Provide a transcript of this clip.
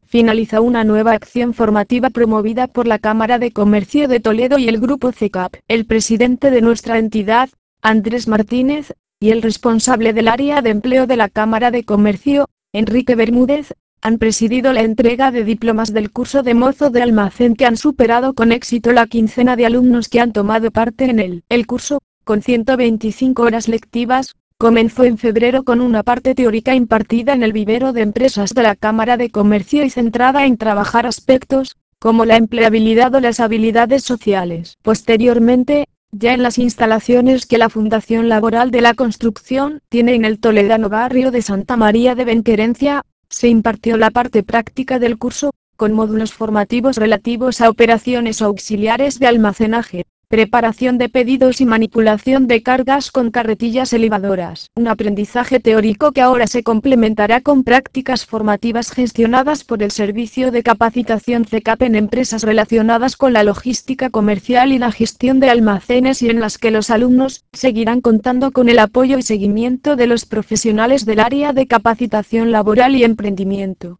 finaliza una nueva acción formativa promovida por la Cámara de Comercio de Toledo y el Grupo CECAP. El presidente de nuestra entidad, Andrés Martínez, y el responsable del área de empleo de la Cámara de Comercio, Enrique Bermúdez, han presidido la entrega de diplomas del curso de mozo de almacén que han superado con éxito la quincena de alumnos que han tomado parte en él. El curso, con 125 horas lectivas, comenzó en febrero con una parte teórica impartida en el vivero de empresas de la Cámara de Comercio y centrada en trabajar aspectos, como la empleabilidad o las habilidades sociales. Posteriormente, ya en las instalaciones que la Fundación Laboral de la Construcción tiene en el toledano barrio de Santa María de Benquerencia, se impartió la parte práctica del curso, con módulos formativos relativos a operaciones auxiliares de almacenaje, preparación de pedidos y manipulación de cargas con carretillas elevadoras. Un aprendizaje teórico que ahora se complementará con prácticas formativas gestionadas por el Servicio de Capacitación CECAP en empresas relacionadas con la logística comercial y la gestión de almacenes, y en las que los alumnos seguirán contando con el apoyo y seguimiento de los profesionales del área de capacitación laboral y emprendimiento.